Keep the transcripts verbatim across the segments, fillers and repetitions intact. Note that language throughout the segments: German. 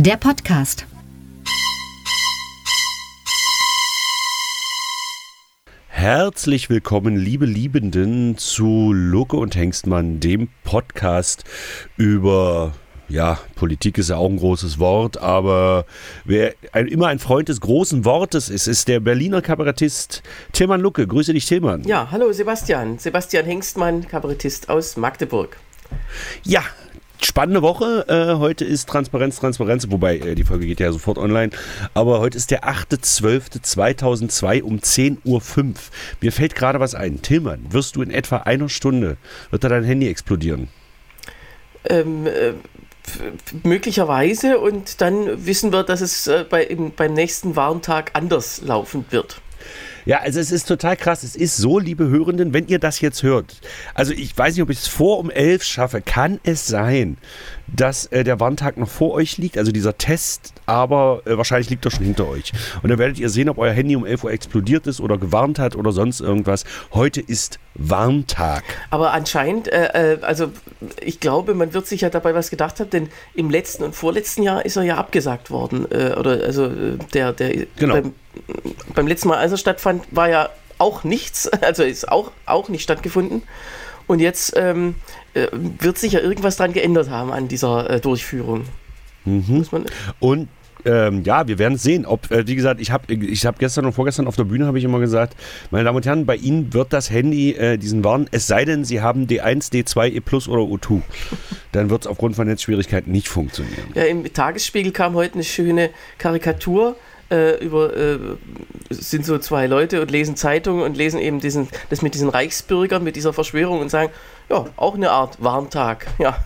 der Podcast. Herzlich willkommen, liebe Liebenden, zu Lucke und Hengstmann, dem Podcast über, ja, Politik ist ja auch ein großes Wort, aber wer ein, immer ein Freund des großen Wortes ist, ist der Berliner Kabarettist Tilman Lucke. Grüße dich, Tilman. Ja, hallo Sebastian. Sebastian Hengstmann, Kabarettist aus Magdeburg. Ja, spannende Woche. Äh, heute ist Transparenz, Transparenz, wobei äh, die Folge geht ja sofort online. Aber heute ist der achter zwölfter zweitausendzwei um zehn Uhr fünf. Mir fällt gerade was ein. Tilman, wirst du in etwa einer Stunde, wird da dein Handy explodieren? Ähm, äh, möglicherweise, und dann wissen wir, dass es äh, bei, im, beim nächsten Warntag anders laufen wird. Ja, also es ist total krass. Es ist so, liebe Hörenden, wenn ihr das jetzt hört. Also ich weiß nicht, ob ich es vor um elf schaffe. Kann es sein, dass äh, der Warntag noch vor euch liegt? Also dieser Test, aber äh, wahrscheinlich liegt er schon hinter euch. Und dann werdet ihr sehen, ob euer Handy um elf Uhr explodiert ist oder gewarnt hat oder sonst irgendwas. Heute ist Warntag. Aber anscheinend, äh, äh, also ich glaube, man wird sich ja dabei was gedacht haben, denn im letzten und vorletzten Jahr ist er ja abgesagt worden. Äh, oder also äh, der, der genau. beim, beim letzten Mal, als er stattfand, war ja auch nichts, also ist auch, auch nicht stattgefunden. Und jetzt ähm, äh, wird sich ja irgendwas dran geändert haben an dieser äh, Durchführung. Mhm. Muss man Und ähm, ja, wir werden es sehen. Ob, äh, wie gesagt, ich habe ich hab gestern und vorgestern auf der Bühne habe ich immer gesagt, meine Damen und Herren, bei Ihnen wird das Handy äh, diesen Warn, es sei denn, Sie haben D eins, D zwei, E plus oder O zwei. Dann wird es aufgrund von Netzschwierigkeiten nicht funktionieren. Ja, im Tagesspiegel kam heute eine schöne Karikatur. Äh, über äh, sind so zwei Leute und lesen Zeitungen und lesen eben diesen, das mit diesen Reichsbürgern, mit dieser Verschwörung und sagen, ja, auch eine Art Warntag. Ja.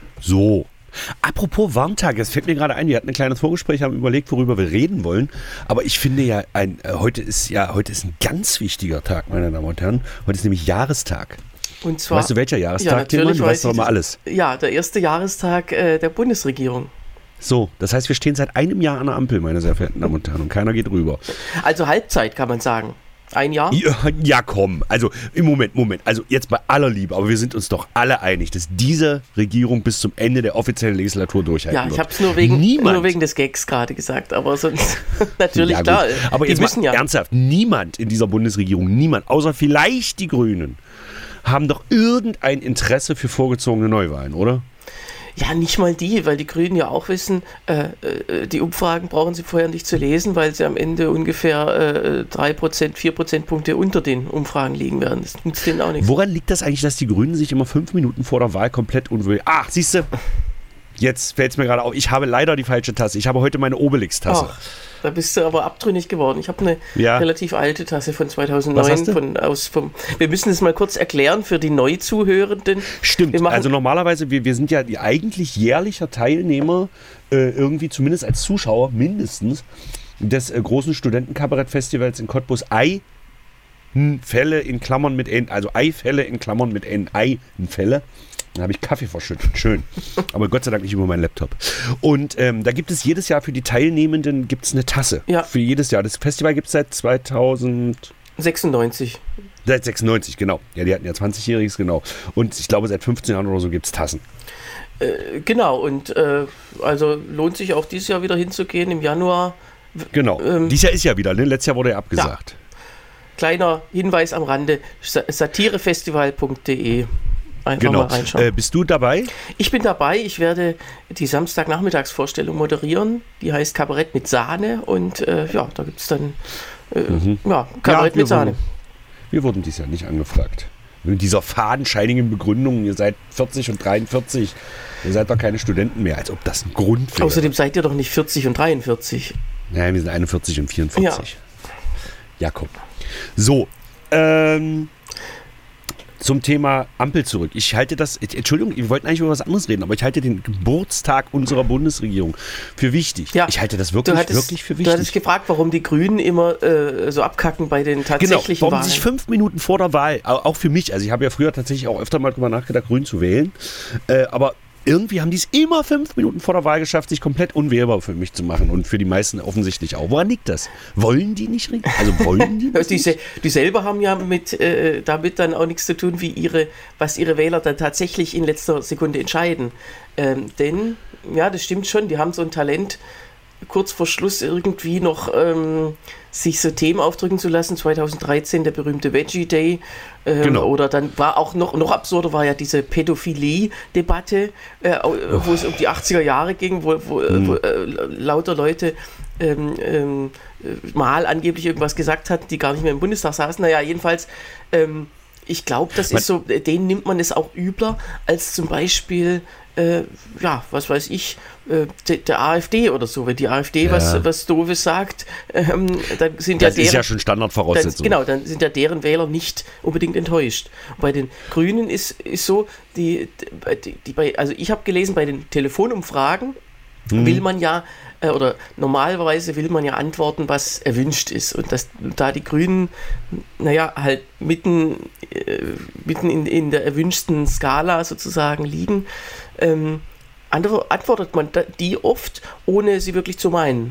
So. Apropos Warntag, es fällt mir gerade ein, wir hatten ein kleines Vorgespräch, haben überlegt, worüber wir reden wollen, aber ich finde ja, ein, äh, heute ist ja, heute ist ein ganz wichtiger Tag, meine Damen und Herren, heute ist nämlich Jahrestag. Und zwar, weißt du, welcher Jahrestag, ja, Tilman? Du weißt doch mal alles. Ja, der erste Jahrestag äh, der Bundesregierung. So, das heißt, wir stehen seit einem Jahr an der Ampel, meine sehr verehrten Damen und Herren, und keiner geht rüber. Also Halbzeit, kann man sagen. Ein Jahr? Ja, ja, komm. Also im Moment, Moment. Also jetzt bei aller Liebe, aber wir sind uns doch alle einig, dass diese Regierung bis zum Ende der offiziellen Legislatur durchhalten ja, wird. Ja, ich habe es nur wegen, niemand, nur wegen des Gags gerade gesagt, aber sonst natürlich ja, klar. Aber die jetzt müssen mal ja. ernsthaft, niemand in dieser Bundesregierung, niemand, außer vielleicht die Grünen, haben doch irgendein Interesse für vorgezogene Neuwahlen, oder? Ja, nicht mal die, weil die Grünen ja auch wissen, äh, äh, die Umfragen brauchen sie vorher nicht zu lesen, weil sie am Ende ungefähr äh, drei Prozent, vier Prozentpunkte unter den Umfragen liegen werden. Das nützt denen auch nichts. Woran liegt das eigentlich, dass die Grünen sich immer fünf Minuten vor der Wahl komplett unwillig... Ach, siehst du, jetzt fällt es mir gerade auf, ich habe leider die falsche Tasse. Ich habe heute meine Obelix-Tasse. Ach, da bist du aber abtrünnig geworden. Ich habe eine ja. relativ alte Tasse von zweitausendneun. Was hast du? Von, aus, vom, wir müssen es mal kurz erklären für die Neuzuhörenden. Stimmt, wir also normalerweise, wir, wir sind ja die eigentlich jährlicher Teilnehmer, äh, irgendwie zumindest als Zuschauer mindestens, des äh, großen Studentenkabarettfestivals in Cottbus. Ei-Fälle in Klammern mit N, also Eifälle in Klammern mit N, Ei-Fälle. Dann habe ich Kaffee verschüttet, schön. Aber Gott sei Dank nicht über meinen Laptop. Und ähm, da gibt es jedes Jahr für die Teilnehmenden gibt's eine Tasse. Ja. Für jedes Jahr. Das Festival gibt es seit zweitausendsechsundneunzig. Seit sechsundneunzig, genau. Ja, die hatten ja zwanzigjähriges, genau. Und ich glaube, seit fünfzehn Jahren oder so gibt es Tassen. Äh, genau, und äh, also lohnt sich auch dieses Jahr wieder hinzugehen im Januar. Genau. Ähm, dieses Jahr ist ja wieder, ne? Letztes Jahr wurde ja abgesagt. Ja. Kleiner Hinweis am Rande: satirefestival punkt de. Einfach genau. mal reinschauen. Äh, bist du dabei? Ich bin dabei. Ich werde die Samstagnachmittagsvorstellung moderieren. Die heißt Kabarett mit Sahne. Und äh, ja, da gibt es dann äh, mhm. ja, Kabarett ja, mit Sahne. Wurden, wir wurden dieses Jahr nicht angefragt. Mit dieser fadenscheinigen Begründung, ihr seid vierzig und dreiundvierzig, ihr seid doch keine Studenten mehr, als ob das ein Grund wäre. Außerdem seid ihr doch nicht vierzig und dreiundvierzig. Nein, wir sind einundvierzig und vierundvierzig. Ja, ja komm. So, ähm... zum Thema Ampel zurück. Ich halte das, Entschuldigung, wir wollten eigentlich über was anderes reden, aber ich halte den Geburtstag unserer Bundesregierung für wichtig. Ja, ich halte das wirklich, hattest, wirklich für wichtig. Du hattest gefragt, warum die Grünen immer äh, so abkacken bei den tatsächlichen genau, warum Wahlen. sich fünf Minuten vor der Wahl, auch für mich, also ich habe ja früher tatsächlich auch öfter mal drüber nachgedacht, Grün zu wählen, äh, aber irgendwie haben die es immer fünf Minuten vor der Wahl geschafft, sich komplett unwählbar für mich zu machen und für die meisten offensichtlich auch. Woran liegt das? Wollen die nicht? Also wollen die nicht? die, die selber haben ja mit, äh, damit dann auch nichts zu tun, wie ihre, was ihre Wähler dann tatsächlich in letzter Sekunde entscheiden. Ähm, denn ja, das stimmt schon. Die haben so ein Talent, kurz vor Schluss irgendwie noch ähm, sich so Themen aufdrücken zu lassen. zweitausenddreizehn der berühmte Veggie Day. Ähm, Genau. Oder dann war auch noch, noch absurder war ja diese Pädophilie-Debatte, äh, wo es um die achtziger Jahre ging, wo, wo, Mhm. wo äh, lauter Leute ähm, ähm, mal angeblich irgendwas gesagt hatten, die gar nicht mehr im Bundestag saßen. Naja, jedenfalls, ähm, ich glaube, das Man- ist so, denen nimmt man es auch übler, als zum Beispiel, äh, ja, was weiß ich, äh, de, der AfD oder so. Wenn die AfD Ja. was, was Doofes sagt, ähm, dann sind ja Das ist deren, ja schon dann, Standardvoraussetzung. genau, dann sind ja deren Wähler nicht unbedingt enttäuscht. Und bei den Grünen ist, ist so, die, die, die bei, also ich habe gelesen, bei den Telefonumfragen Mhm. will man ja, äh, oder normalerweise will man ja antworten, was erwünscht ist. Und das, da die Grünen, naja, halt mitten, äh, mitten in, in der erwünschten Skala sozusagen liegen, ähm, antwo- antwortet man da, die oft, ohne sie wirklich zu meinen.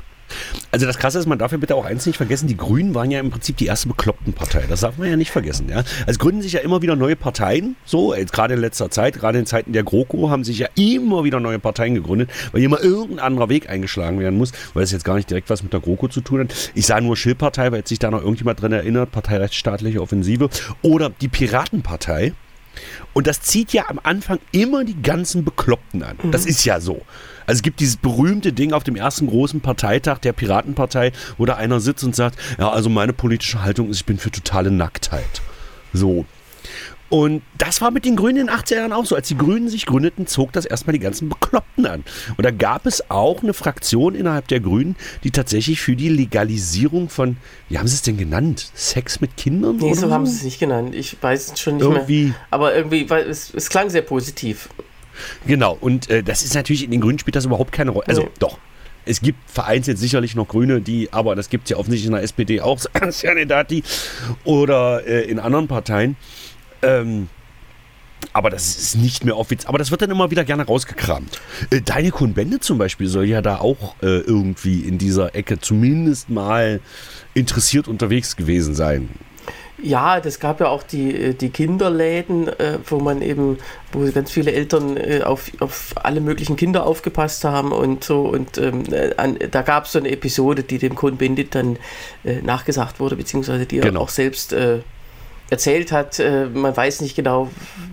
Also das Krasse ist, man darf ja bitte auch eins nicht vergessen, die Grünen waren ja im Prinzip die erste bekloppten Partei. Das darf man ja nicht vergessen. Ja? Also gründen sich ja immer wieder neue Parteien, so, jetzt gerade in letzter Zeit, gerade in Zeiten der GroKo haben sich ja immer wieder neue Parteien gegründet, weil immer irgendein anderer Weg eingeschlagen werden muss, weil es jetzt gar nicht direkt was mit der GroKo zu tun hat. Ich sage nur Schill-Partei, weil jetzt sich da noch irgendjemand dran erinnert, Partei Rechtsstaatliche Offensive, oder die Piratenpartei. Und das zieht ja am Anfang immer die ganzen Bekloppten an. Das ist ja so. Also es gibt dieses berühmte Ding auf dem ersten großen Parteitag der Piratenpartei, wo da einer sitzt und sagt, ja, also meine politische Haltung ist, ich bin für totale Nacktheit. So. Und das war mit den Grünen in den achtziger Jahren auch so. Als die Grünen sich gründeten, zog das erstmal die ganzen Bekloppten an. Und da gab es auch eine Fraktion innerhalb der Grünen, die tatsächlich für die Legalisierung von, wie haben sie es denn genannt? Sex mit Kindern? Nee, oder so haben sie es nicht genannt. Ich weiß es schon nicht Irgendwie. mehr. Aber irgendwie, weil es, es klang sehr positiv. Genau, und äh, das ist natürlich, in den Grünen spielt das überhaupt keine Rolle. Also Nee. doch, es gibt vereinzelt sicherlich noch Grüne, die, aber das gibt es ja offensichtlich in der S P D auch, Sanidati, oder äh, in anderen Parteien. Ähm, aber das ist nicht mehr offiziell. Aber das wird dann immer wieder gerne rausgekramt. Äh, Deine Cohn-Bendit zum Beispiel soll ja da auch äh, irgendwie in dieser Ecke zumindest mal interessiert unterwegs gewesen sein. Ja, das gab ja auch die, die Kinderläden, äh, wo man eben, wo ganz viele Eltern äh, auf, auf alle möglichen Kinder aufgepasst haben und so. Und ähm, äh, an, da gab es so eine Episode, die dem Cohn-Bendit dann äh, nachgesagt wurde, beziehungsweise die Genau. er auch selbst äh, erzählt hat. Äh, man weiß nicht genau,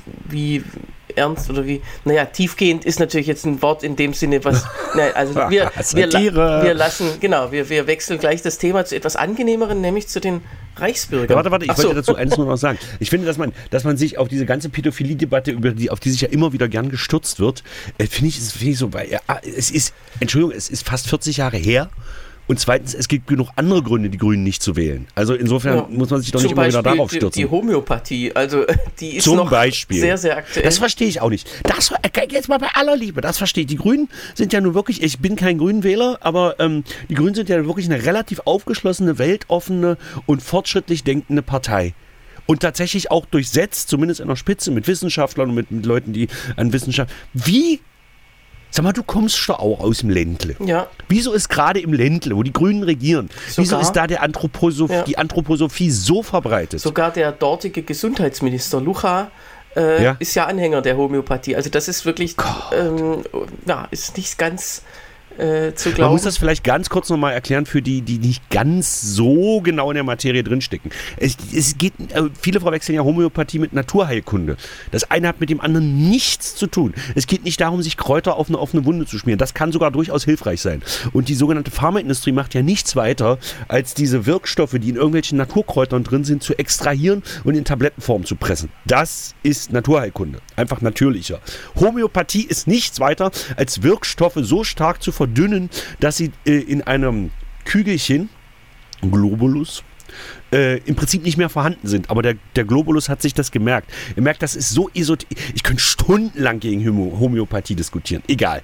wie ernst oder wie, naja, tiefgehend ist natürlich jetzt ein Wort in dem Sinne, was, na, also wir, wir, Satire. la, wir lassen, genau, wir, wir wechseln gleich das Thema zu etwas angenehmeren, nämlich zu den Reichsbürgern. Ja, warte, warte, ich Ach so. wollte dazu eins nur noch sagen. Ich finde, dass man, dass man sich auf diese ganze Pädophilie-Debatte, über die, auf die sich ja immer wieder gern gestürzt wird, äh, finde ich, ist finde ich so, weil ja, es ist, Entschuldigung, es ist fast vierzig Jahre her. Und zweitens, es gibt genug andere Gründe, die Grünen nicht zu wählen. Also insofern Ja. muss man sich doch Zum nicht immer wieder Beispiel darauf die, stürzen. die Homöopathie, also die ist Zum noch Beispiel. sehr, sehr aktuell. Das verstehe ich auch nicht. Das, äh, jetzt mal bei aller Liebe, das verstehe ich. Die Grünen sind ja nun wirklich, ich bin kein Grünenwähler, aber ähm, die Grünen sind ja wirklich eine relativ aufgeschlossene, weltoffene und fortschrittlich denkende Partei. Und tatsächlich auch durchsetzt, zumindest in der Spitze, mit Wissenschaftlern und mit, mit Leuten, die an Wissenschaft... Wie... Sag mal, du kommst doch auch aus dem Ländle. Ja. Wieso ist gerade im Ländle, wo die Grünen regieren, wieso Sogar- ist da der Anthroposoph- Ja. die Anthroposophie so verbreitet? Sogar der dortige Gesundheitsminister Lucha äh, Ja. ist ja Anhänger der Homöopathie. Also das ist wirklich, ähm, ja, ist nicht ganz äh, zu Man glauben. muss das vielleicht ganz kurz nochmal erklären für die, die nicht ganz so genau in der Materie drinstecken. Es, es geht, äh, viele verwechseln ja Homöopathie mit Naturheilkunde. Das eine hat mit dem anderen nichts zu tun. Es geht nicht darum, sich Kräuter auf eine offene Wunde zu schmieren. Das kann sogar durchaus hilfreich sein. Und die sogenannte Pharmaindustrie macht ja nichts weiter, als diese Wirkstoffe, die in irgendwelchen Naturkräutern drin sind, zu extrahieren und in Tablettenform zu pressen. Das ist Naturheilkunde. Einfach natürlicher. Homöopathie ist nichts weiter, als Wirkstoffe so stark zu verdünnen, dass sie äh, in einem Kügelchen, Globulus, äh, im Prinzip nicht mehr vorhanden sind. Aber der, der Globulus hat sich das gemerkt. Er merkt, das ist so esoterisch. Ich könnte stundenlang gegen Homö- Homöopathie diskutieren. Egal.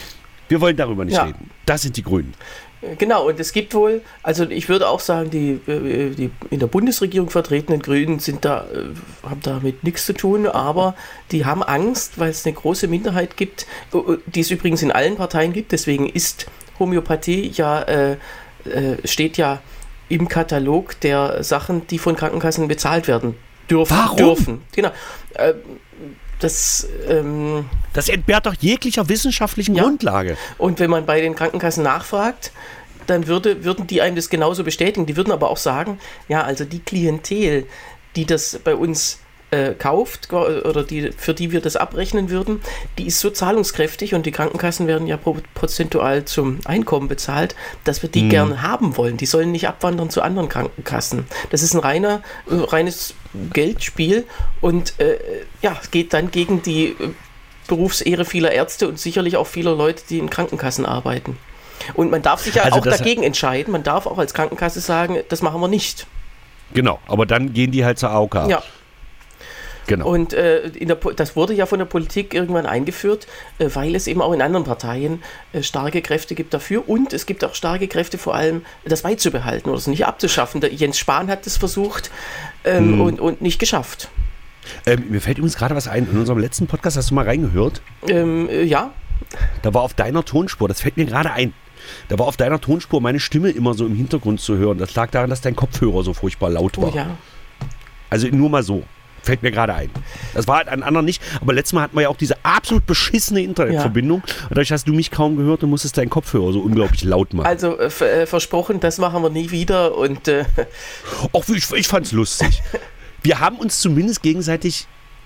Wir wollen darüber nicht Ja. reden. Das sind die Grünen. Genau, und es gibt wohl, also ich würde auch sagen, die, äh, die in der Bundesregierung vertretenen Grünen sind da, äh, haben damit nichts zu tun, aber die haben Angst, weil es eine große Minderheit gibt, äh, die es übrigens in allen Parteien gibt, deswegen ist Homöopathie ja, äh, äh, steht ja im Katalog der Sachen, die von Krankenkassen bezahlt werden dürfen. Warum? dürfen. Genau. Äh, das, ähm, das entbehrt doch jeglicher wissenschaftlichen ja. Grundlage. Und wenn man bei den Krankenkassen nachfragt, dann würde, würden die einem das genauso bestätigen. Die würden aber auch sagen, ja, also die Klientel, die das bei uns äh, kauft oder die, für die wir das abrechnen würden, die ist so zahlungskräftig und die Krankenkassen werden ja pro, prozentual zum Einkommen bezahlt, dass wir die hm. gern haben wollen. Die sollen nicht abwandern zu anderen Krankenkassen. Das ist ein reiner, äh, reines Geldspiel und äh, ja, geht dann gegen die äh, Berufsehre vieler Ärzte und sicherlich auch vieler Leute, die in Krankenkassen arbeiten. Und man darf sich ja also auch dagegen entscheiden. Man darf auch als Krankenkasse sagen, das machen wir nicht. Genau, aber dann gehen die halt zur A O K. Ja. Genau. Und äh, in der, das wurde ja von der Politik irgendwann eingeführt, äh, weil es eben auch in anderen Parteien äh, starke Kräfte gibt dafür. Und es gibt auch starke Kräfte vor allem, das beizubehalten oder es nicht abzuschaffen. Der Jens Spahn hat das versucht ähm, hm. und, und nicht geschafft. Ähm, mir fällt übrigens gerade was ein. In unserem letzten Podcast, hast du mal reingehört? Ähm, äh, ja. Da war auf deiner Tonspur, das fällt mir gerade ein, da war auf deiner Tonspur meine Stimme immer so im Hintergrund zu hören. Das lag daran, dass dein Kopfhörer so furchtbar laut war. Oh ja. Also nur mal so. Fällt mir gerade ein. Das war halt an anderen nicht. Aber letztes Mal hatten wir ja auch diese absolut beschissene Internetverbindung. Ja. Und dadurch hast du mich kaum gehört und musstest deinen Kopfhörer so unglaublich laut machen. Also äh, f- äh, versprochen, das machen wir nie wieder. Und äh auch ich, ich fand's lustig. Wir haben uns zumindest gegenseitig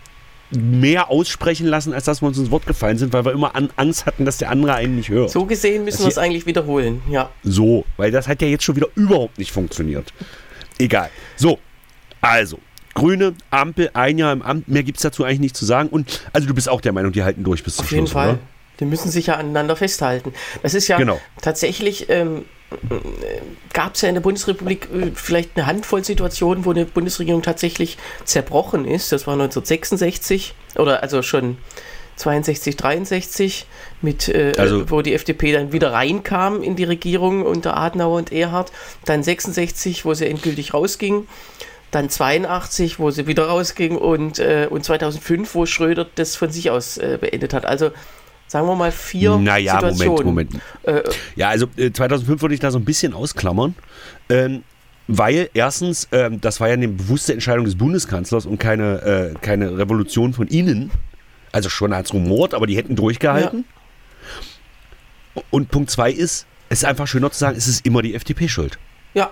mehr aussprechen lassen, als dass wir uns ins Wort gefallen sind, weil wir immer an Angst hatten, dass der andere einen nicht hört. So gesehen müssen wir es eigentlich wiederholen, ja. So, weil das hat ja jetzt schon wieder überhaupt nicht funktioniert. Egal. So, also, Grüne, Ampel, ein Jahr im Amt, mehr gibt es dazu eigentlich nicht zu sagen. Und also du bist auch der Meinung, die halten durch bis zum Schluss, Auf jeden Fall. Oder? Die müssen sich ja aneinander festhalten. Das ist ja genau. tatsächlich, ähm, gab es ja in der Bundesrepublik äh, vielleicht eine Handvoll Situationen, wo eine Bundesregierung tatsächlich zerbrochen ist. Das war neunzehnhundertsechsundsechzig oder also schon zweiundsechzig, dreiundsechzig, mit, äh, also, wo die F D P dann wieder reinkam in die Regierung unter Adenauer und Erhard. Dann sechsundsechzig, wo sie endgültig rausging. Dann zweiundachtzig, wo sie wieder rausging und, äh, und zweitausendfünf, wo Schröder das von sich aus äh, beendet hat. Also sagen wir mal vier naja, Situationen. Moment, Moment. Äh, ja, also äh, zweitausendfünf würde ich da so ein bisschen ausklammern, ähm, weil erstens, ähm, das war ja eine bewusste Entscheidung des Bundeskanzlers und keine, äh, keine Revolution von Ihnen. Also schon als rumort, aber die hätten durchgehalten. Ja. Und Punkt zwei ist, es ist einfach schöner zu sagen, es ist immer die F D P schuld. Ja.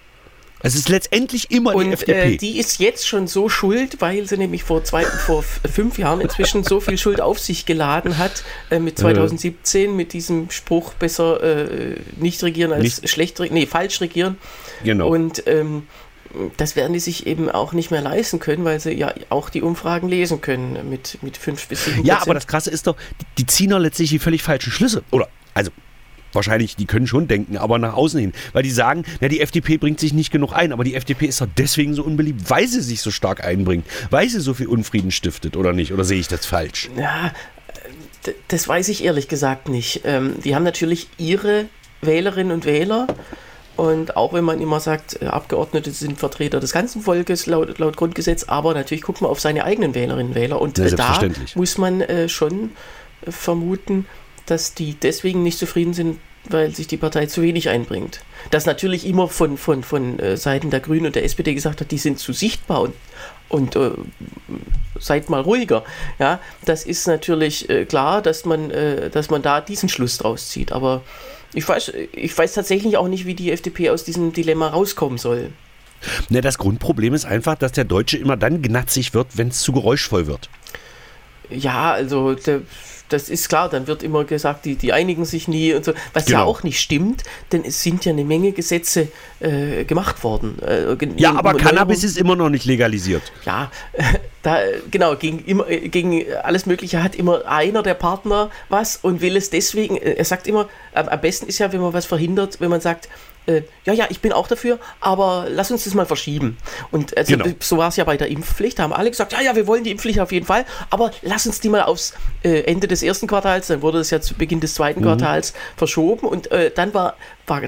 Es ist letztendlich immer und, die F D P. Äh, die ist jetzt schon so schuld, weil sie nämlich vor, zwei, vor fünf Jahren inzwischen so viel Schuld auf sich geladen hat, äh, mit zweitausendsiebzehn, mit diesem Spruch, besser äh, nicht regieren als nicht. schlecht regieren, nee, falsch regieren. Genau. Und ähm, das werden die sich eben auch nicht mehr leisten können, weil sie ja auch die Umfragen lesen können mit, mit fünf bis sieben Prozent. Ja, aber das Krasse ist doch, die, die ziehen doch letztlich die völlig falschen Schlüsse. Oder, also wahrscheinlich, die können schon denken, aber nach außen hin. Weil die sagen, ja, die F D P bringt sich nicht genug ein, aber die F D P ist doch deswegen so unbeliebt, weil sie sich so stark einbringt, weil sie so viel Unfrieden stiftet, oder nicht? Oder sehe ich das falsch? Ja, d- das weiß ich ehrlich gesagt nicht. Ähm, die haben natürlich ihre Wählerinnen und Wähler und auch wenn man immer sagt, äh, Abgeordnete sind Vertreter des ganzen Volkes laut, laut Grundgesetz, aber natürlich guckt man auf seine eigenen Wählerinnen und Wähler und ja, äh, da muss man äh, schon äh, vermuten, dass die deswegen nicht zufrieden sind, weil sich die Partei zu wenig einbringt. Dass natürlich immer von, von, von äh, Seiten der Grünen und der S P D gesagt hat, die sind zu sichtbar und, und äh, seid mal ruhiger. Ja, das ist natürlich äh, klar, dass man, äh, dass man da diesen Schluss draus zieht. Aber ich weiß, ich weiß tatsächlich auch nicht, wie die F D P aus diesem Dilemma rauskommen soll. Ne, das Grundproblem ist einfach, dass der Deutsche immer dann gnatzig wird, wenn es zu geräuschvoll wird. Ja, also der das ist klar, dann wird immer gesagt, die, die einigen sich nie und so, was genau. ja auch nicht stimmt, denn es sind ja eine Menge Gesetze äh, gemacht worden. Äh, gen- ja, aber Neuerung. Cannabis ist immer noch nicht legalisiert. Ja, äh, da, genau, gegen, immer, gegen alles Mögliche hat immer einer der Partner was und will es deswegen, äh, er sagt immer, am, am besten ist ja, wenn man was verhindert, wenn man sagt, Äh, ja, ja, ich bin auch dafür, aber lass uns das mal verschieben. Und also, genau. so war es ja bei der Impfpflicht, da haben alle gesagt, ja, ja, wir wollen die Impfpflicht auf jeden Fall, aber lass uns die mal aufs äh, Ende des ersten Quartals, dann wurde es ja zu Beginn des zweiten mhm. Quartals verschoben und äh, dann war, war,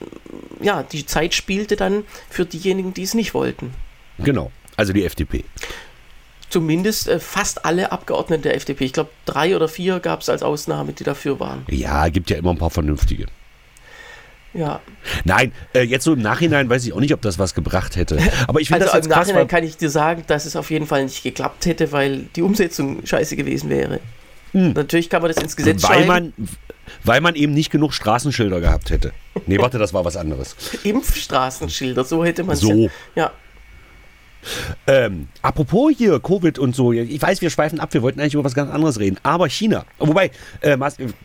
ja, die Zeit spielte dann für diejenigen, die es nicht wollten. Genau, also die F D P. Zumindest äh, fast alle Abgeordneten der F D P. Ich glaube, drei oder vier gab es als Ausnahme, die dafür waren. Ja, gibt ja immer ein paar vernünftige. Ja. Nein, äh, jetzt so im Nachhinein weiß ich auch nicht, ob das was gebracht hätte. Aber ich finde Also das jetzt im krass, Nachhinein weil, kann ich dir sagen, dass es auf jeden Fall nicht geklappt hätte, weil die Umsetzung scheiße gewesen wäre. Hm. Natürlich kann man das ins Gesetz weil schreiben. man, weil man eben nicht genug Straßenschilder gehabt hätte. Nee, warte, das war was anderes. Impfstraßenschilder, so hätte man es So. ja. ja. Ähm, apropos hier Covid und so, ich weiß, wir schweifen ab, wir wollten eigentlich über was ganz anderes reden, aber China, wobei, äh,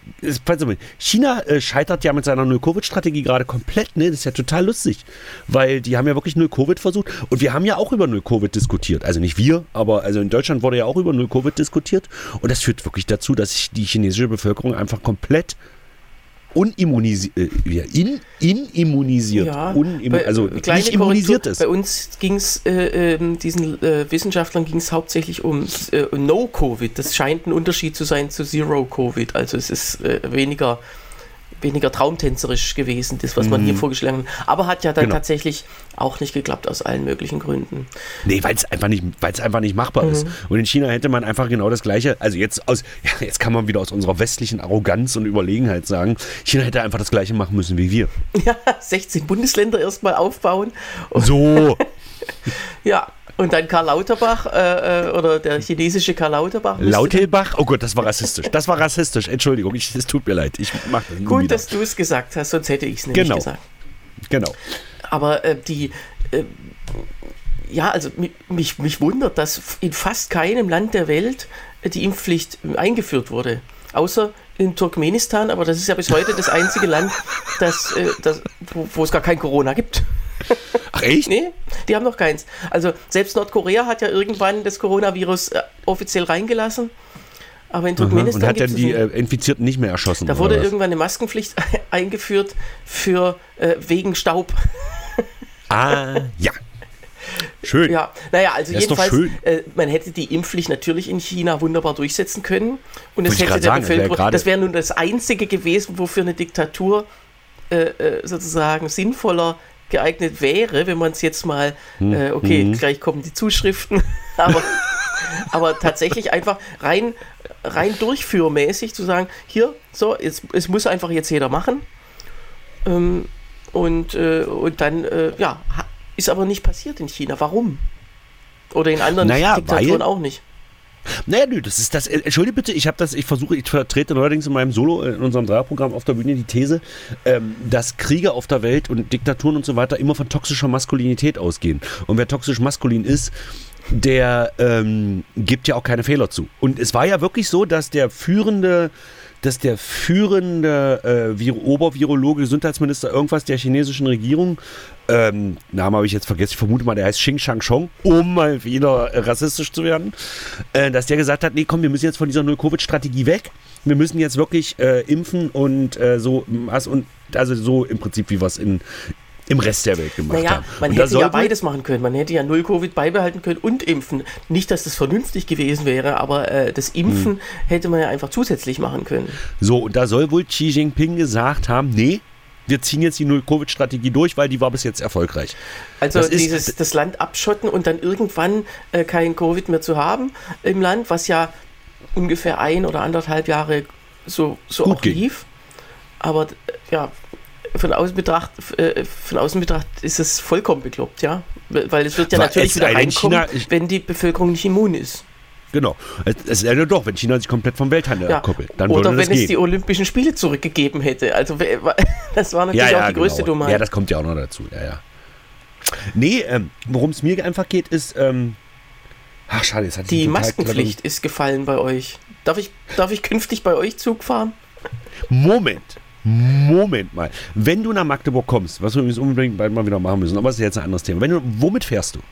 China äh, scheitert ja mit seiner Null-Covid-Strategie gerade komplett, ne? Das ist ja total lustig, weil die haben ja wirklich Null-Covid versucht und wir haben ja auch über Null-Covid diskutiert, also nicht wir, aber also in Deutschland wurde ja auch über Null-Covid diskutiert und das führt wirklich dazu, dass sich die chinesische Bevölkerung einfach komplett unimmunisiert, äh, in, inimmunisiert, Ja, Unimmu- bei- also kleine nicht immunisiert Korrektur. ist. Bei uns ging es, äh, ähm, diesen äh, Wissenschaftlern ging es hauptsächlich um äh, No-Covid. Das scheint ein Unterschied zu sein zu Zero-Covid. Also es ist äh, weniger, weniger traumtänzerisch gewesen, das, was man Mhm. hier vorgeschlagen hat. Aber hat ja dann Genau. tatsächlich auch nicht geklappt aus allen möglichen Gründen. Nee, weil es einfach nicht, weil es einfach nicht machbar Mhm. ist. Und in China hätte man einfach genau das Gleiche, also jetzt aus, ja, jetzt kann man wieder aus unserer westlichen Arroganz und Überlegenheit sagen, China hätte einfach das Gleiche machen müssen wie wir. Ja, sechzehn Bundesländer erstmal aufbauen. Und, So. ja, und dann Karl Lauterbach äh, äh, oder der chinesische Karl Lauterbach. müsste Lautelbach, oh Gott, das war rassistisch. Das war rassistisch, Entschuldigung, ich, es tut mir leid, ich mach das nie Gut, wieder. dass du es gesagt hast, sonst hätte ich es nämlich Genau. gesagt. Genau. Aber äh, die, äh, ja, also mich, mich, mich wundert, dass in fast keinem Land der Welt äh, die Impfpflicht äh, eingeführt wurde. Außer in Turkmenistan, aber das ist ja bis heute das einzige Land, das, äh, das, wo, wo es gar kein Corona gibt. Ach echt? Nee, die haben noch keins. Also selbst Nordkorea hat ja irgendwann das Coronavirus äh, offiziell reingelassen. Aber in Aha. Turkmenistan Und hat gibt dann es die nicht. äh, Infizierten nicht mehr erschossen? Da oder wurde was? irgendwann eine Maskenpflicht eingeführt für äh, wegen Staub. Ah, ja. Schön. Ja, naja, also Das ist doch jedenfalls, schön. äh, man hätte die Impfpflicht natürlich in China wunderbar durchsetzen können. Und es Wollte ich hätte grad der sagen, das wär Bevölkerung, gerade- das wäre nun das Einzige gewesen, wofür eine Diktatur äh, äh, sozusagen sinnvoller geeignet wäre, wenn man es jetzt mal, äh, okay, Mhm. gleich kommen die Zuschriften, aber, aber tatsächlich einfach rein, rein durchführmäßig zu sagen, hier, so, jetzt, es muss einfach jetzt jeder machen. Ähm, und, äh, und dann, äh, ja, ha- ist aber nicht passiert in China. Warum? Oder in anderen Naja, Diktaturen weil- auch nicht. Naja, nö, das ist das. äh, Entschuldige bitte, ich habe das, ich versuche, ich vertrete neuerdings in meinem Solo, äh, in unserem Dreierprogramm auf der Bühne die These, ähm, dass Kriege auf der Welt und Diktaturen und so weiter immer von toxischer Maskulinität ausgehen. Und wer toxisch maskulin ist, der ähm, gibt ja auch keine Fehler zu. Und es war ja wirklich so, dass der führende, dass der führende äh, Vir- Obervirologe, Gesundheitsminister, irgendwas der chinesischen Regierung, ähm, Namen habe ich jetzt vergessen, ich vermute mal, der heißt Xing Shangchong, um mal wieder äh, rassistisch zu werden, äh, dass der gesagt hat, nee, komm, wir müssen jetzt von dieser Null-Covid-Strategie weg. Wir müssen jetzt wirklich äh, impfen und äh, so, also, und, also so im Prinzip, wie wir es in im Rest der Welt gemacht Naja, haben. man Und da hätte soll ja wohl- beides machen können. Man hätte ja Null-Covid beibehalten können und impfen. Nicht, dass das vernünftig gewesen wäre, aber äh, das Impfen Hm. hätte man ja einfach zusätzlich machen können. So, und da soll wohl Xi Jinping gesagt haben, nee, wir ziehen jetzt die Null-Covid-Strategie durch, weil die war bis jetzt erfolgreich. Also Das ist- dieses das Land abschotten und dann irgendwann äh, kein Covid mehr zu haben im Land, was ja ungefähr ein oder anderthalb Jahre so, so Gut auch ging. lief. Aber äh, ja, von außen betrachtet, äh, von außen betrachtet ist es vollkommen bekloppt, ja. Weil es wird ja Weil natürlich es wieder in reinkommen, China- ich- wenn die Bevölkerung nicht immun ist. Genau. Es, es ist ja doch, wenn China sich komplett vom Welthandel Ja. abkoppelt, dann Oder würde wenn das es gehen. die Olympischen Spiele zurückgegeben hätte. Also we- wa- das war natürlich ja, auch ja, die größte genau. Dummheit. Ja, das kommt ja auch noch dazu. Ja, ja. Nee, ähm, worum es mir einfach geht, ist, ähm, ach schade, jetzt hatte ich die einen total Maskenpflicht ist gefallen bei euch. Darf ich, darf ich künftig bei euch Zug fahren? cleveren- Moment. Moment mal. Wenn du nach Magdeburg kommst, was wir übrigens unbedingt bald mal wieder machen müssen, aber das ist jetzt ein anderes Thema. Wenn du, womit fährst du?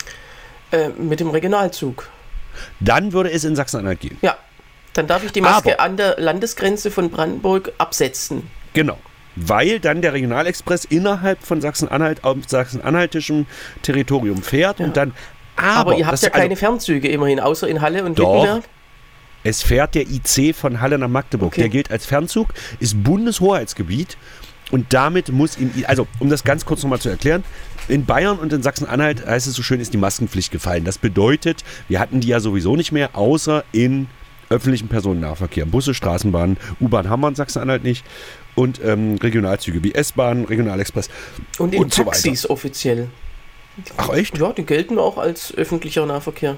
Äh, mit dem Regionalzug. Dann würde es in Sachsen-Anhalt gehen. Ja, dann darf ich die Maske Aber- an der Landesgrenze von Brandenburg absetzen. Genau. Weil dann der Regionalexpress innerhalb von Sachsen-Anhalt auf sachsen-anhaltischem Territorium fährt Ja. und dann. Aber, Aber, ihr habt das- ja also, keine Fernzüge immerhin, außer in Halle und Doch. Wittenberg. Es fährt der I C von Halle nach Magdeburg. Okay. Der gilt als Fernzug, ist Bundeshoheitsgebiet und damit muss in, also um das ganz kurz nochmal zu erklären, in Bayern und in Sachsen-Anhalt, heißt es so schön, ist die Maskenpflicht gefallen. Das bedeutet, wir hatten die ja sowieso nicht mehr, außer in öffentlichen Personennahverkehr. Busse, Straßenbahnen, U-Bahn haben wir in Sachsen-Anhalt nicht. und ähm, Regionalzüge wie S-Bahn, Regionalexpress und in und so Taxis weiter. offiziell. Ach echt? Ja, die gelten auch als öffentlicher Nahverkehr.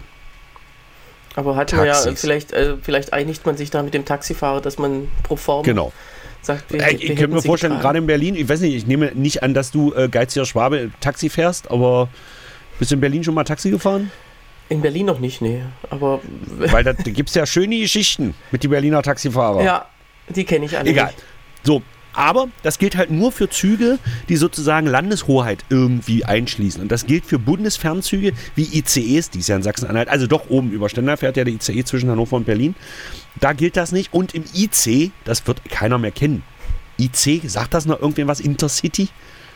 Aber hat man ja, vielleicht, äh, vielleicht einigt man sich da mit dem Taxifahrer, dass man pro forma genau. sagt, wir, äh, Ich könnte mir vorstellen, getragen. Gerade in Berlin, ich weiß nicht, ich nehme nicht an, dass du äh, geiziger Schwabe Taxi fährst, aber bist du in Berlin schon mal Taxi gefahren? In Berlin noch nicht, nee. Aber weil da, da gibt es ja schöne Geschichten mit den Berliner Taxifahrer. Ja, die kenne ich alle. Egal. Nicht. So, aber das gilt halt nur für Züge, die sozusagen Landeshoheit irgendwie einschließen. Und das gilt für Bundesfernzüge wie I C Es, die ist ja in Sachsen-Anhalt, also doch oben über Stendal fährt ja der I C E zwischen Hannover und Berlin. Da gilt das nicht. Und im I C, das wird keiner mehr kennen. I C, sagt das noch irgendwem was? Intercity?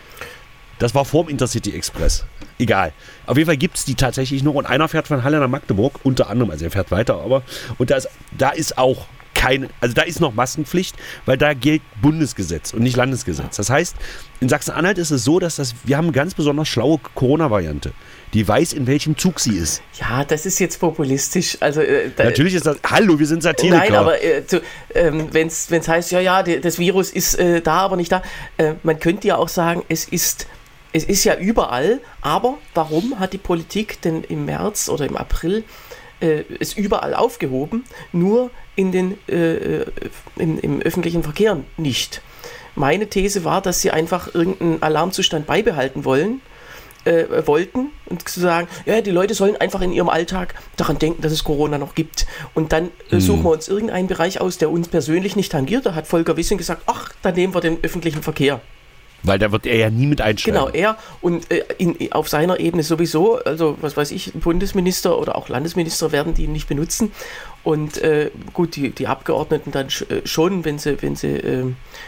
Das war vorm Intercity Express. Egal. Auf jeden Fall gibt es die tatsächlich noch. Und einer fährt von Halle nach Magdeburg, unter anderem. Also er fährt weiter, aber. Und da ist, da ist auch keine, also da ist noch Maskenpflicht, weil da gilt Bundesgesetz und nicht Landesgesetz. Das heißt, in Sachsen-Anhalt ist es so, dass das, wir haben eine ganz besonders schlaue Corona-Variante. Die weiß, in welchem Zug sie ist. Ja, das ist jetzt populistisch. Also, äh, da, Natürlich ist das, hallo, wir sind Satiriker. Nein, aber äh, ähm, wenn es heißt, ja, ja, die, das Virus ist äh, da, aber nicht da. Äh, man könnte ja auch sagen, es ist, es ist ja überall, aber warum hat die Politik denn im März oder im April äh, es überall aufgehoben, nur in den, äh, in, im öffentlichen Verkehr nicht? Meine These war, dass sie einfach irgendeinen Alarmzustand beibehalten wollen, äh, wollten und zu sagen, ja, die Leute sollen einfach in ihrem Alltag daran denken, dass es Corona noch gibt. Und dann äh, hm. suchen wir uns irgendeinen Bereich aus, der uns persönlich nicht tangiert. Da hat Volker Wissing gesagt, ach, dann nehmen wir den öffentlichen Verkehr. Weil da wird er ja nie mit einsteigen. Genau, er und äh, in, auf seiner Ebene sowieso, also was weiß ich, Bundesminister oder auch Landesminister werden die nicht benutzen. Und äh, gut, die, die Abgeordneten dann sch, äh, schon, wenn sie, wenn sie äh,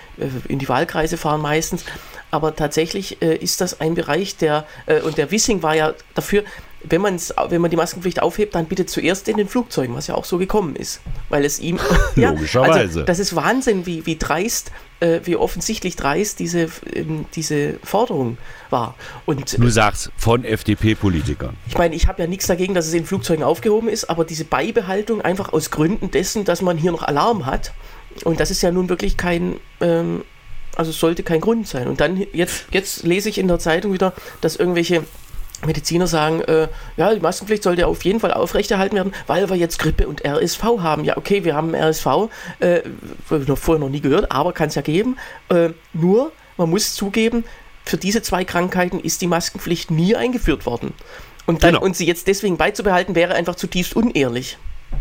in die Wahlkreise fahren meistens. Aber tatsächlich äh, ist das ein Bereich, der, äh, und der Wissing war ja dafür, wenn, man's, wenn man die Maskenpflicht aufhebt, dann bitte zuerst in den Flugzeugen, was ja auch so gekommen ist. Weil es ihm... ja, Logischerweise. Also, das ist Wahnsinn, wie, wie dreist, äh, wie offensichtlich dreist diese, ähm, diese Forderung war. Und, du sagst, von F D P-Politikern. Ich meine, ich habe ja nichts dagegen, dass es in Flugzeugen aufgehoben ist, aber diese Beibehaltung einfach aus Gründen dessen, dass man hier noch Alarm hat, und das ist ja nun wirklich kein... Ähm, also es sollte kein Grund sein. Und dann, jetzt, jetzt lese ich in der Zeitung wieder, dass irgendwelche Mediziner sagen, äh, ja, die Maskenpflicht sollte auf jeden Fall aufrechterhalten werden, weil wir jetzt Grippe und R S V haben. Ja, okay, wir haben R S V, äh, noch vorher noch nie gehört, aber kann es ja geben. Äh, nur, man muss zugeben, für diese zwei Krankheiten ist die Maskenpflicht nie eingeführt worden. Und, dann, genau. und sie jetzt deswegen beizubehalten, wäre einfach zutiefst unehrlich.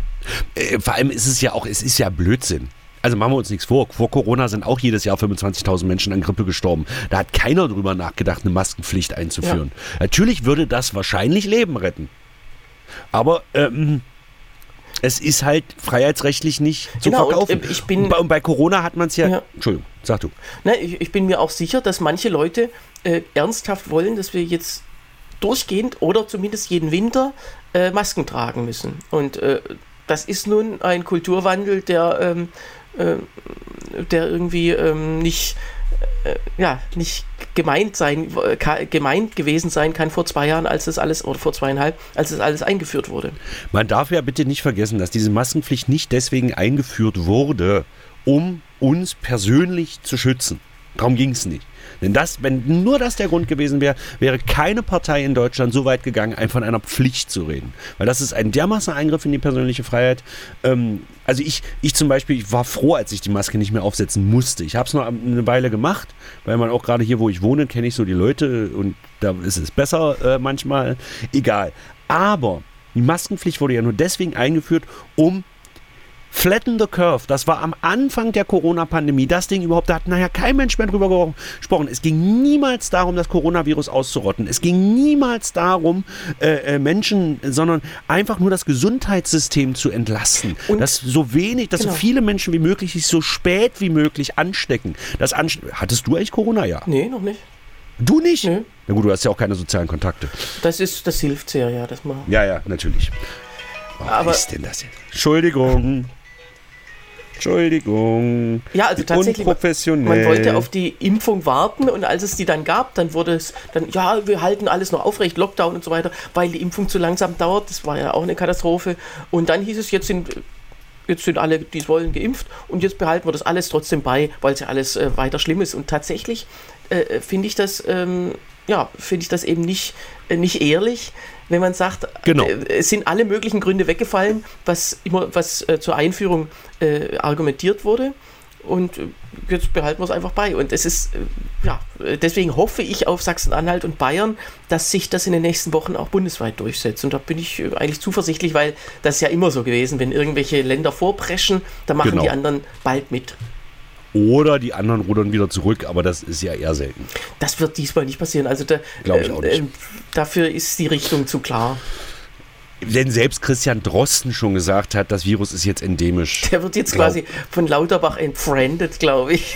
Äh, vor allem ist es ja auch, es ist ja Blödsinn. Also machen wir uns nichts vor. Vor Corona sind auch jedes Jahr fünfundzwanzigtausend Menschen an Grippe gestorben. Da hat keiner drüber nachgedacht, eine Maskenpflicht einzuführen. Ja. Natürlich würde das wahrscheinlich Leben retten. Aber ähm, es ist halt freiheitsrechtlich nicht zu genau, verkaufen. Und, äh, ich bin, und, bei, und bei Corona hat man es ja, ja... Entschuldigung, sag du. Na, ich, ich bin mir auch sicher, dass manche Leute äh, ernsthaft wollen, dass wir jetzt durchgehend oder zumindest jeden Winter äh, Masken tragen müssen. Und äh, das ist nun ein Kulturwandel, der... Ähm, der irgendwie ähm, nicht, äh, ja, nicht gemeint sein, äh, gemeint gewesen sein kann vor zwei Jahren, als das alles, oder vor zweieinhalb, als das alles eingeführt wurde. Man darf ja bitte nicht vergessen, dass diese Maskenpflicht nicht deswegen eingeführt wurde, um uns persönlich zu schützen. Darum ging es nicht. Denn das, wenn nur das der Grund gewesen wäre, wäre keine Partei in Deutschland so weit gegangen, einfach von einer Pflicht zu reden. Weil das ist ein dermaßen Eingriff in die persönliche Freiheit. Ähm, also ich, ich zum Beispiel, ich war froh, als ich die Maske nicht mehr aufsetzen musste. Ich habe es noch eine Weile gemacht, weil man auch gerade hier, wo ich wohne, kenne ich so die Leute und da ist es besser äh, manchmal. Egal. Aber die Maskenpflicht wurde ja nur deswegen eingeführt, um Flatten the Curve, das war am Anfang der Corona-Pandemie, das Ding überhaupt, da hat nachher kein Mensch mehr drüber gesprochen. Es ging niemals darum, das Coronavirus auszurotten. Es ging niemals darum, äh, Menschen, sondern einfach nur das Gesundheitssystem zu entlasten. Und dass so wenig, dass genau. so viele Menschen wie möglich sich so spät wie möglich anstecken. Das Anste- Hattest du eigentlich Corona? Ja. Nee, noch nicht. Du nicht? Nee. Na gut, du hast ja auch keine sozialen Kontakte. Das ist, das hilft sehr, ja. Das mal. Ja, ja, natürlich. Oh, aber was ist denn das jetzt? Entschuldigung. Entschuldigung. Ja, also tatsächlich, unprofessionell. Man wollte auf die Impfung warten und als es die dann gab, dann wurde es dann, ja, wir halten alles noch aufrecht, Lockdown und so weiter, weil die Impfung zu langsam dauert. Das war ja auch eine Katastrophe. Und dann hieß es, jetzt sind jetzt sind alle, die es wollen, geimpft und jetzt behalten wir das alles trotzdem bei, weil es ja alles äh, weiter schlimm ist. Und tatsächlich äh, finde ich das, ähm, ja, finde ich das eben nicht, äh, nicht ehrlich, wenn man sagt, genau. äh, es sind alle möglichen Gründe weggefallen, was immer was äh, zur Einführung äh, argumentiert wurde. Und jetzt behalten wir es einfach bei. Und es ist, ja, deswegen hoffe ich auf Sachsen-Anhalt und Bayern, dass sich das in den nächsten Wochen auch bundesweit durchsetzt. Und da bin ich eigentlich zuversichtlich, weil das ist ja immer so gewesen, wenn irgendwelche Länder vorpreschen, dann machen genau. die anderen bald mit. Oder die anderen rudern wieder zurück, aber das ist ja eher selten. Das wird diesmal nicht passieren. Also da, glaube ich auch nicht. Äh, dafür ist die Richtung zu klar. Denn selbst Christian Drosten schon gesagt hat, das Virus ist jetzt endemisch. Der wird jetzt Glaub. quasi von Lauterbach entfriendet, glaube ich.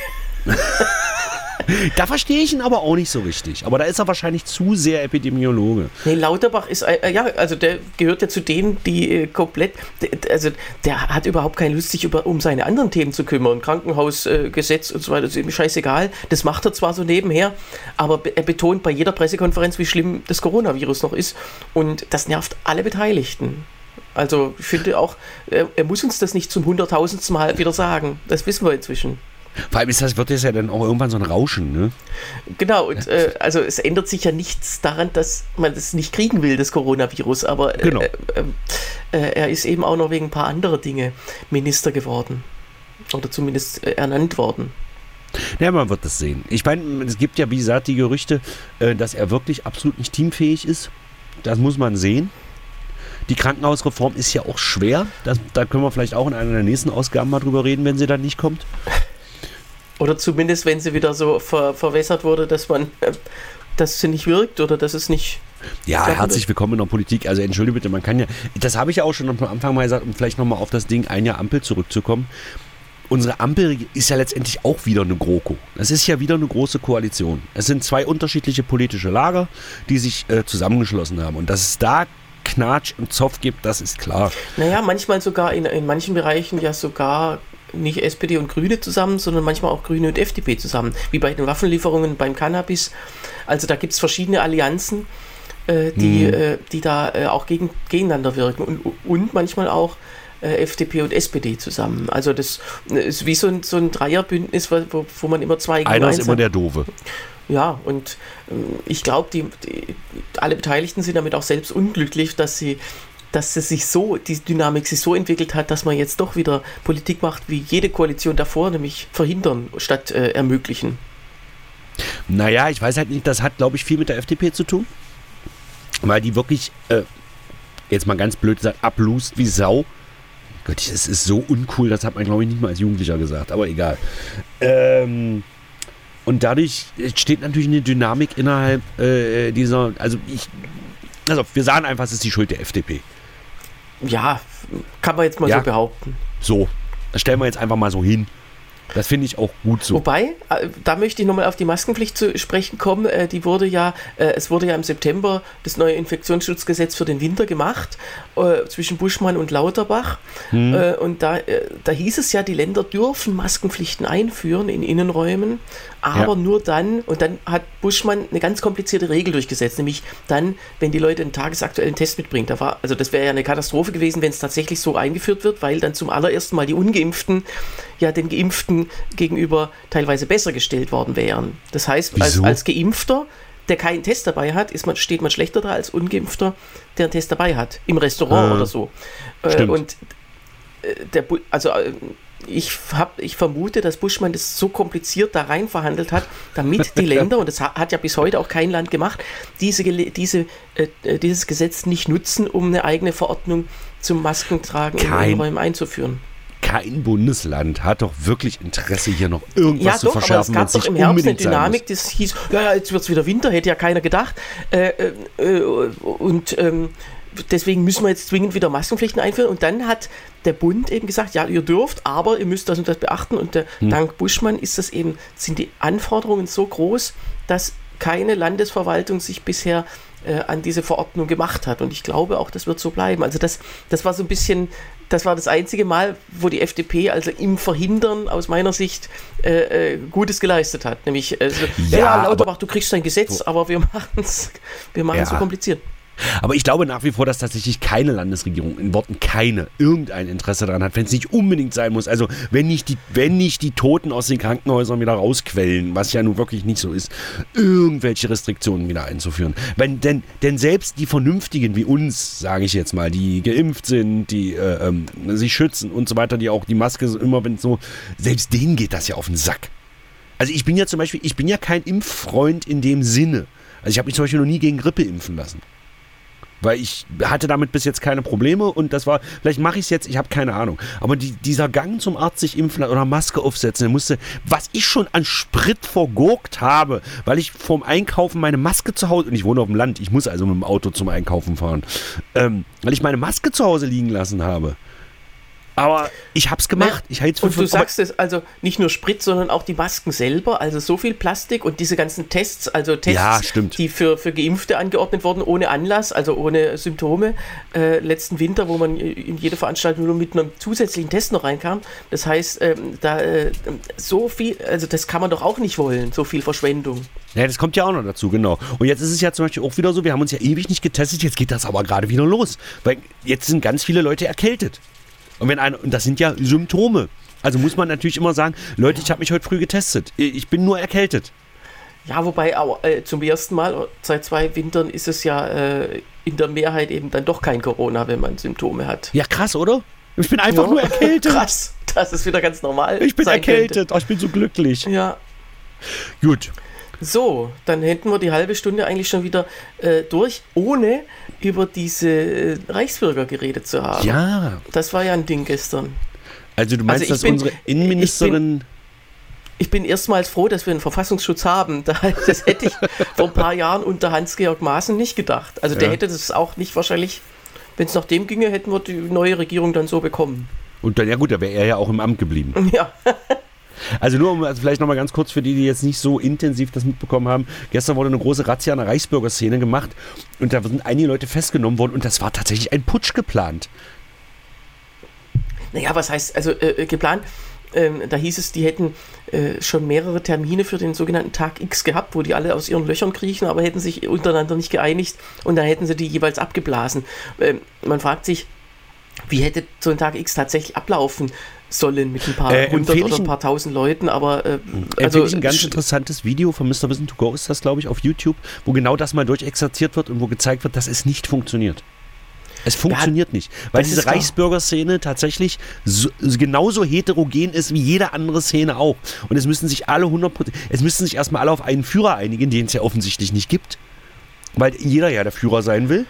Da verstehe ich ihn aber auch nicht so richtig. Aber da ist er wahrscheinlich zu sehr Epidemiologe. Nee, Lauterbach ist, äh, ja, also der gehört ja zu denen, die äh, komplett, der, also der hat überhaupt keine Lust, sich über, um seine anderen Themen zu kümmern. Krankenhausgesetz äh, und so weiter, das ist ihm scheißegal. Das macht er zwar so nebenher, aber be- er betont bei jeder Pressekonferenz, wie schlimm das Coronavirus noch ist. Und das nervt alle Beteiligten. Also ich finde auch, er, er muss uns das nicht zum hunderttausendsten Mal wieder sagen. Das wissen wir inzwischen. Vor allem ist das, wird das ja dann auch irgendwann so ein Rauschen, ne? Genau, und äh, also es ändert sich ja nichts daran, dass man das nicht kriegen will, das Coronavirus, aber äh, genau. äh, äh, er ist eben auch noch wegen ein paar anderer Dinge Minister geworden oder zumindest äh, ernannt worden. Ja, man wird das sehen. Ich meine, es gibt ja, wie gesagt, die Gerüchte, äh, dass er wirklich absolut nicht teamfähig ist. Das muss man sehen. Die Krankenhausreform ist ja auch schwer. Das, da können wir vielleicht auch in einer der nächsten Ausgaben mal drüber reden, wenn sie dann nicht kommt. Oder zumindest, wenn sie wieder so ver- verwässert wurde, dass man, äh, dass sie nicht wirkt oder dass es nicht... Ja, herzlich willkommen in der Politik. Also entschuldige bitte, man kann ja, das habe ich ja auch schon am Anfang mal gesagt, um vielleicht nochmal auf das Ding ein Jahr Ampel zurückzukommen. Unsere Ampel ist ja letztendlich auch wieder eine GroKo. Es ist ja wieder eine große Koalition. Es sind zwei unterschiedliche politische Lager, die sich äh, zusammengeschlossen haben. Und dass es da Knatsch und Zoff gibt, das ist klar. Naja, manchmal sogar in, in manchen Bereichen ja sogar nicht S P D und Grüne zusammen, sondern manchmal auch Grüne und F D P zusammen, wie bei den Waffenlieferungen beim Cannabis. Also da gibt es verschiedene Allianzen, äh, die, hm. äh, die da äh, auch gegen, gegeneinander wirken und, und manchmal auch äh, F D P und S P D zusammen. Also das ist wie so ein, so ein Dreierbündnis, wo, wo man immer zwei gegen Einer eins ist immer hat. der Doofe. Ja, und äh, ich glaube, die, die, alle Beteiligten sind damit auch selbst unglücklich, dass sie dass es sich so, die Dynamik sich so entwickelt hat, dass man jetzt doch wieder Politik macht, wie jede Koalition davor, nämlich verhindern statt äh, ermöglichen. Naja, ich weiß halt nicht, das hat, glaube ich, viel mit der F D P zu tun, weil die wirklich, äh, jetzt mal ganz blöd gesagt, ablust wie Sau. Gott, das ist so uncool, das hat man, glaube ich, nicht mal als Jugendlicher gesagt, aber egal. Ähm, und dadurch entsteht natürlich eine Dynamik innerhalb äh, dieser, also ich, also wir sagen einfach, es ist die Schuld der F D P. Ja, kann man jetzt mal ja. so behaupten. So, das stellen wir jetzt einfach mal so hin. Das finde ich auch gut so. Wobei, da möchte ich nochmal auf die Maskenpflicht zu sprechen kommen. Die wurde ja, es wurde ja im September das neue Infektionsschutzgesetz für den Winter gemacht, zwischen Buschmann und Lauterbach. Hm. Und da, da hieß es ja, die Länder dürfen Maskenpflichten einführen in Innenräumen, aber ja. nur dann, und dann hat Buschmann eine ganz komplizierte Regel durchgesetzt, nämlich dann, wenn die Leute einen tagesaktuellen Test mitbringen. Da war, also das wäre ja eine Katastrophe gewesen, wenn es tatsächlich so eingeführt wird, weil dann zum allerersten Mal die Ungeimpften ja den Geimpften gegenüber teilweise besser gestellt worden wären. Das heißt, als, als Geimpfter, der keinen Test dabei hat, ist man, steht man schlechter da als Ungeimpfter, der einen Test dabei hat, im Restaurant äh, oder so. Stimmt. Und der, also ich, hab, ich vermute, dass Buschmann das so kompliziert da rein verhandelt hat, damit die Länder, und das hat ja bis heute auch kein Land gemacht, diese, diese, äh, dieses Gesetz nicht nutzen, um eine eigene Verordnung zum Maskentragen in Innenräumen einzuführen. Kein Bundesland hat doch wirklich Interesse, hier noch irgendwas ja, zu doch, verschärfen, wenn es gab doch im Herbst eine Dynamik, das hieß, ja, jetzt wird es wieder Winter, hätte ja keiner gedacht. Äh, äh, und ähm, deswegen müssen wir jetzt zwingend wieder Maskenpflichten einführen. Und dann hat der Bund eben gesagt, ja, ihr dürft, aber ihr müsst das und das beachten. Und der, hm. dank Buschmann ist das eben, sind die Anforderungen so groß, dass keine Landesverwaltung sich bisher äh, an diese Verordnung gemacht hat. Und ich glaube auch, das wird so bleiben. Also das, das war so ein bisschen, das war das einzige Mal, wo die F D P also im Verhindern aus meiner Sicht äh, äh, Gutes geleistet hat. Nämlich, äh, so, ja, ja, Lauterbach, du kriegst dein Gesetz, so. aber wir machen es wir machen ja. so kompliziert. Aber ich glaube nach wie vor, dass tatsächlich keine Landesregierung, in Worten keine, irgendein Interesse daran hat, wenn es nicht unbedingt sein muss. Also wenn nicht, die, wenn nicht die Toten aus den Krankenhäusern wieder rausquellen, was ja nun wirklich nicht so ist, irgendwelche Restriktionen wieder einzuführen. Wenn, denn, denn selbst die Vernünftigen wie uns, sage ich jetzt mal, die geimpft sind, die äh, ähm, sich schützen und so weiter, die auch die Maske immer, wenn so, selbst denen geht das ja auf den Sack. Also ich bin ja zum Beispiel, ich bin ja kein Impffreund in dem Sinne. Also ich habe mich zum Beispiel noch nie gegen Grippe impfen lassen. Weil ich hatte damit bis jetzt keine Probleme und das war, vielleicht mache ich es jetzt, ich habe keine Ahnung. Aber die, dieser Gang zum Arzt sich impfen oder Maske aufsetzen, der musste, was ich schon an Sprit vergurkt habe, weil ich vorm Einkaufen meine Maske zu Hause, und ich wohne auf dem Land, ich muss also mit dem Auto zum Einkaufen fahren, ähm, weil ich meine Maske zu Hause liegen lassen habe. Aber ich hab's gemacht. Ich und du für, sagst es, also nicht nur Sprit, sondern auch die Masken selber, also so viel Plastik und diese ganzen Tests, also Tests, ja, stimmt. die für, für Geimpfte angeordnet wurden, ohne Anlass, also ohne Symptome, äh, letzten Winter, wo man in jede Veranstaltung nur mit einem zusätzlichen Test noch reinkam. Das heißt, ähm, da äh, so viel, also das kann man doch auch nicht wollen, so viel Verschwendung. Ja, das kommt ja auch noch dazu, genau. Und jetzt ist es ja zum Beispiel auch wieder so, wir haben uns ja ewig nicht getestet, jetzt geht das aber gerade wieder los. Weil jetzt sind ganz viele Leute erkältet. Und wenn eine, und das sind ja Symptome. Also muss man natürlich immer sagen, Leute, ich habe mich heute früh getestet. Ich bin nur erkältet. Ja, wobei auch, äh, zum ersten Mal seit zwei Wintern ist es ja äh, in der Mehrheit eben dann doch kein Corona, wenn man Symptome hat. Ja, krass, oder? Ich bin einfach ja, nur erkältet. Krass, das ist wieder ganz normal. Ich bin erkältet, oh, ich bin so glücklich. Ja. Gut. So, dann hätten wir die halbe Stunde eigentlich schon wieder äh, durch, ohne über diese äh, Reichsbürger geredet zu haben. Ja. Das war ja ein Ding gestern. Also du meinst, also dass bin, unsere Innenministerin... Ich bin, ich bin erstmals froh, dass wir einen Verfassungsschutz haben. Das hätte ich vor ein paar Jahren unter Hans-Georg Maaßen nicht gedacht. Also der ja. hätte das auch nicht wahrscheinlich, wenn es nach dem ginge, hätten wir die neue Regierung dann so bekommen. Und dann, ja gut, da wäre er ja auch im Amt geblieben. Ja. Also nur, um, also vielleicht nochmal ganz kurz für die, die jetzt nicht so intensiv das mitbekommen haben. Gestern wurde eine große Razzia in der Reichsbürgerszene gemacht und da sind einige Leute festgenommen worden und das war tatsächlich ein Putsch geplant. Naja, was heißt, also äh, geplant? Ähm, da hieß es, die hätten äh, schon mehrere Termine für den sogenannten Tag X gehabt, wo die alle aus ihren Löchern kriechen, aber hätten sich untereinander nicht geeinigt und dann hätten sie die jeweils abgeblasen. Ähm, man fragt sich, wie hätte so ein Tag X tatsächlich ablaufen sollen mit ein paar äh, hundert oder ein paar tausend Leuten, aber äh, also ein ganz interessantes Video von Mister Wissen to Go ist das, glaube ich, auf YouTube, wo genau das mal durchexerziert wird und wo gezeigt wird, dass es nicht funktioniert. Es funktioniert ja, nicht, weil diese Reichsbürgerszene tatsächlich so, genauso heterogen ist wie jede andere Szene auch. Und es müssen sich alle hundert Prozent, es müssen sich erstmal alle auf einen Führer einigen, den es ja offensichtlich nicht gibt, weil jeder ja der Führer sein will.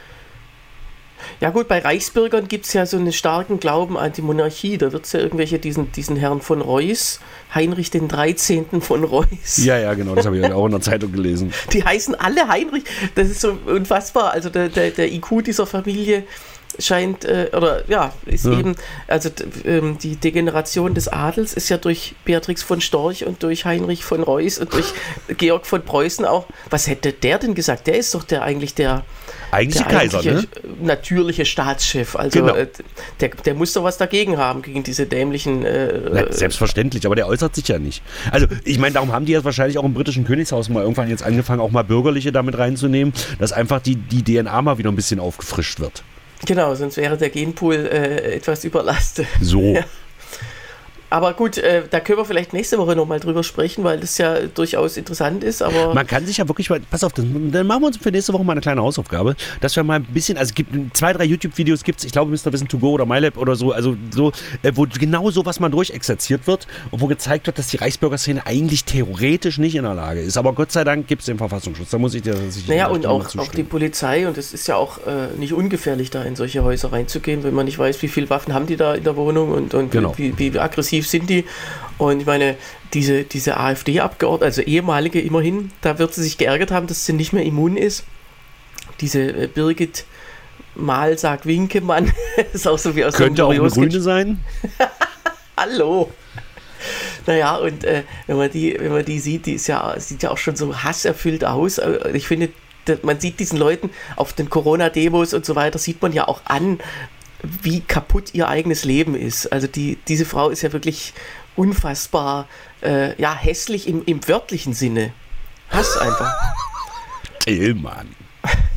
Ja gut, bei Reichsbürgern gibt es ja so einen starken Glauben an die Monarchie. Da wird es ja irgendwelche, diesen, diesen Herrn von Reuß, Heinrich den dreizehnten von Reuß. Ja, ja, genau, das habe ich auch in der Zeitung gelesen. Die heißen alle Heinrich. Das ist so unfassbar. Also der, der, der I Q dieser Familie scheint, äh, oder ja, ist ja. eben, also ähm, die Degeneration des Adels ist ja durch Beatrix von Storch und durch Heinrich von Reuß und durch Georg von Preußen auch. Was hätte der denn gesagt? Der ist doch der eigentlich der Eigentlich der Kaiser, ne? natürliche Staatschef. Also genau. äh, der, der muss doch was dagegen haben, gegen diese dämlichen... Äh, Na, selbstverständlich, aber der äußert sich ja nicht. Also ich meine, darum haben die jetzt wahrscheinlich auch im britischen Königshaus mal irgendwann jetzt angefangen, auch mal Bürgerliche damit reinzunehmen, dass einfach die, die D N A mal wieder ein bisschen aufgefrischt wird. Genau, sonst wäre der Genpool äh, etwas überlastet. So. Ja. Aber gut, äh, da können wir vielleicht nächste Woche nochmal drüber sprechen, weil das ja durchaus interessant ist. Aber man kann sich ja wirklich mal, pass auf, dann machen wir uns für nächste Woche mal eine kleine Hausaufgabe, dass wir mal ein bisschen, also es gibt zwei, drei YouTube-Videos, gibt es, ich glaube Mister Wissen to Go oder MyLab oder so, also so, äh, wo genau sowas mal durchexerziert wird und wo gezeigt wird, dass die Reichsbürgerszene eigentlich theoretisch nicht in der Lage ist. Aber Gott sei Dank gibt es den Verfassungsschutz, da muss ich dir tatsächlich Naja, und auch, auch die Polizei, und es ist ja auch äh, nicht ungefährlich, da in solche Häuser reinzugehen, wenn man nicht weiß, wie viele Waffen haben die da in der Wohnung und, und genau. wie, wie, wie aggressiv sind die. Und ich meine, diese, diese AfD-Abgeordnete, also ehemalige immerhin, da wird sie sich geärgert haben, dass sie nicht mehr immun ist. Diese äh, Birgit Malsack-Winkemann ist auch so wie aus Könnte so einem auch eine Grüne sein. Hallo. Naja, und äh, wenn man die, wenn man die sieht, die ist ja, sieht ja auch schon so hasserfüllt aus. Ich finde, man sieht diesen Leuten auf den Corona-Demos und so weiter, sieht man ja auch an, wie kaputt ihr eigenes Leben ist. Also die, diese Frau ist ja wirklich unfassbar äh, ja, hässlich im, im wörtlichen Sinne. Hass einfach. Tillmann.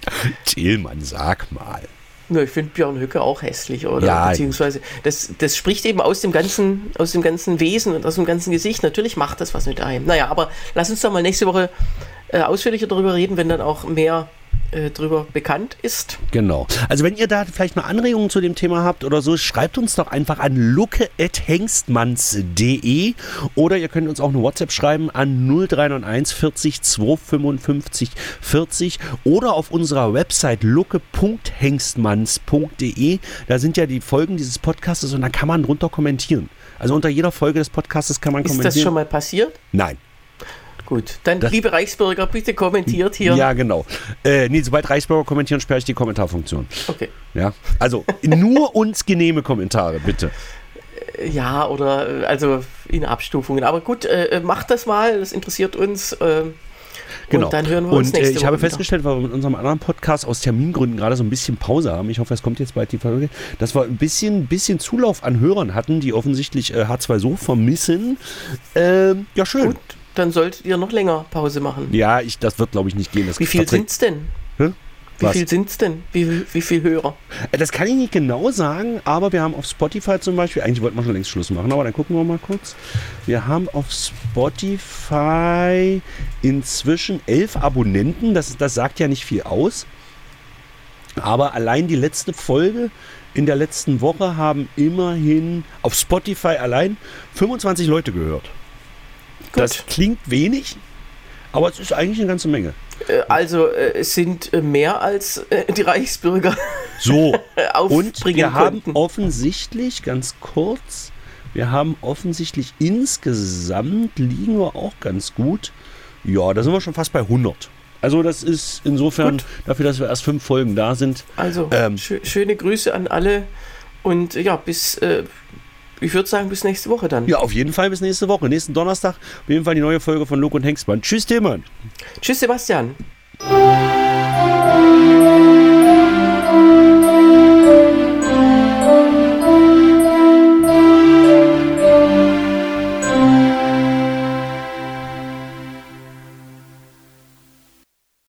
Tillmann, sag mal. Na, ich finde Björn Höcke auch hässlich, oder? Ja, Beziehungsweise, das, das spricht eben aus dem, ganzen, aus dem ganzen Wesen und aus dem ganzen Gesicht. Natürlich macht das was mit einem. Naja, aber lass uns doch mal nächste Woche äh, ausführlicher darüber reden, wenn dann auch mehr äh, drüber bekannt ist. Genau. Also wenn ihr da vielleicht mal Anregungen zu dem Thema habt oder so, schreibt uns doch einfach an lucke at hengstmanns punkt de oder ihr könnt uns auch eine WhatsApp schreiben an null drei neun eins vierzig zweihundertfünfundfünfzig vierzig oder auf unserer Website lucke punkt hengstmanns punkt de. Da sind ja die Folgen dieses Podcastes und da kann man drunter kommentieren. Also unter jeder Folge des Podcastes kann man Ist kommentieren. das schon mal passiert? Nein. Gut, dann Das- liebe Reichsbürger, bitte kommentiert hier. Ja, genau. Äh, nee, sobald Reichsbürger kommentieren, sperre ich die Kommentarfunktion. Okay. Ja, also nur uns genehme Kommentare, bitte. Ja, oder äh, also in Abstufungen. Aber gut, äh, macht das mal, das interessiert uns. Äh, Genau. Und dann hören wir uns Und äh, nächste ich Woche habe wieder. festgestellt, weil wir mit unserem anderen Podcast aus Termingründen gerade so ein bisschen Pause haben, ich hoffe, es kommt jetzt bald die Folge, dass wir ein bisschen, bisschen Zulauf an Hörern hatten, die offensichtlich äh, H zwei so vermissen. Ähm, ja, schön. Gut, dann solltet ihr noch länger Pause machen. Ja, ich, das wird, glaube ich, nicht gehen. Das Wie viel tatsächlich- sind's denn? Hä? Wie Was? viel sind's denn? Wie, wie viel Hörer? Äh, Das kann ich nicht genau sagen, aber wir haben auf Spotify zum Beispiel, eigentlich wollten wir schon längst Schluss machen, aber dann gucken wir mal kurz. Wir haben auf Spotify inzwischen elf Abonnenten, das, das sagt ja nicht viel aus. Aber allein die letzte Folge in der letzten Woche haben immerhin auf Spotify allein fünfundzwanzig Leute gehört. Gut. Das klingt wenig, aber es ist eigentlich eine ganze Menge. Äh, Also äh, es sind äh, mehr als äh, die Reichsbürger So, äh, und aufbringen wir haben konnten. offensichtlich, ganz kurz, wir haben offensichtlich insgesamt liegen wir auch ganz gut. Ja, da sind wir schon fast bei hundert. Also das ist insofern, Gut. dafür, dass wir erst fünf Folgen da sind. Also Ähm. schö- schöne Grüße an alle und äh, ja, bis, äh, ich würde sagen, bis nächste Woche dann. Ja, auf jeden Fall bis nächste Woche. Nächsten Donnerstag auf jeden Fall die neue Folge von Luke und Hengstmann. Tschüss, Tillmann. Tschüss, Sebastian.